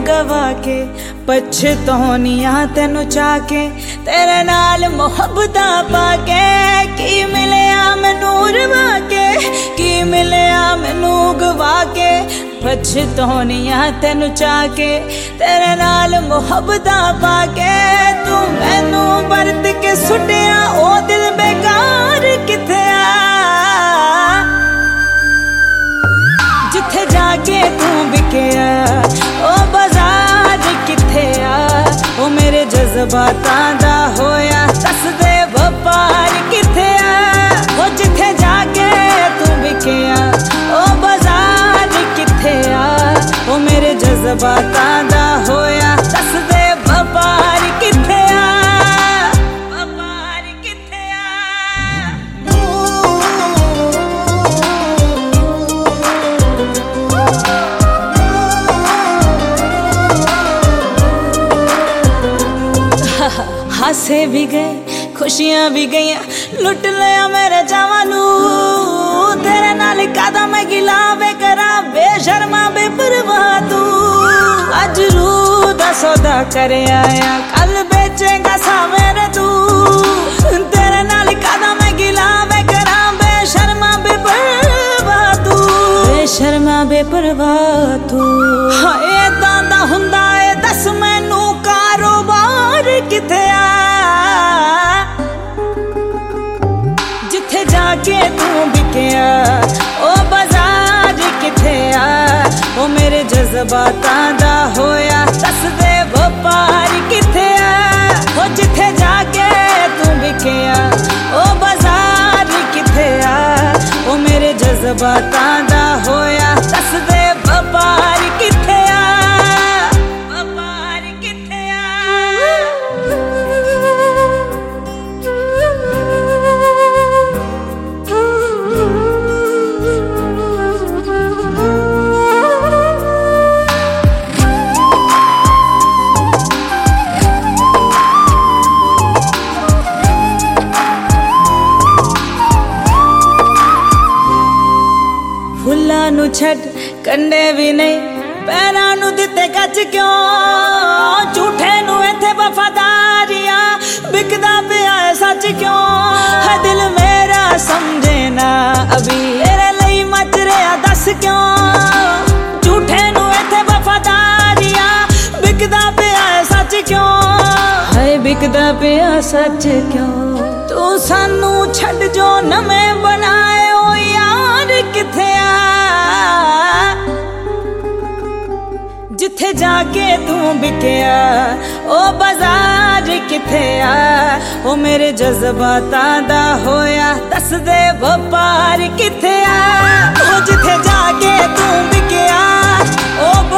गवा के पछतौनिया तेनू चाके तेरे नाल मोहब्बता पाके की मिलिया मैनू रवा के की मिलिया मैनू गवा के पछतौनिया तेनू चाके तेरे नाल मोहब्बता पाके तू मैनू बरत के सुटिया ओ दिल बेकार किथे आ जिथे जाके तू बिकिया ओ बाजार किथे आ ओ मेरे जज्बातां दा होया दस दे व्यापार किथे आ ओ जिथे जाके तू बिकिया ओ बाजार किथे आ ओ मेरे जज्बातां दा होया दस दे व्यापार किथे आ हासे भी गए खुशियां भी गई लुट लिया मेरे जवानू तेरे नाल कादा मैं गिला वे करा बेशर्मा बेपरवाह तू अज रूह दा सौदा कर आया कल बेचेगा सा मेरे तू तेरे नाल कादा मैं गिला वे करा बेशर्मा बेपरवाह तू बेशर्मा बेपरवाह तू हाय दादा हुंदा ए दस मैनू कारोबार किथे आ जिथे जाके तू बिकिया ओ बाजार किथे आ ओ मेरे जज्बातां दा होया दस दे व्यापार किथे आ ओ जिथे जाके तू बिकिया ओ बाजार किथे आ ओ मेरे जज्बातां दा होया दस दे व्यापार किथे आ फुल्लां नू छड़ कंडे भी नहीं पैरां नू दिते गज क्यों झूठे नू इत्थे वफादारियां बिकदा पिया सच क्यों है दिल मेरा समझे ना अभी तेरे लई मच रहा दस क्यों झूठे नू इत्थे वफादारियां बिकदा पिया सच क्यों है बिकदा पिया सच क्यों तू सानू छड़ जो नवे बनाए ओ यार किथे आ जिथे जाके तू बिकिया ओ बाजार किथे आ ओ मेरे जज्बातां दा होया दस दे व्यापार किथे आ ओ जिथे जाके तू बिकिया ओ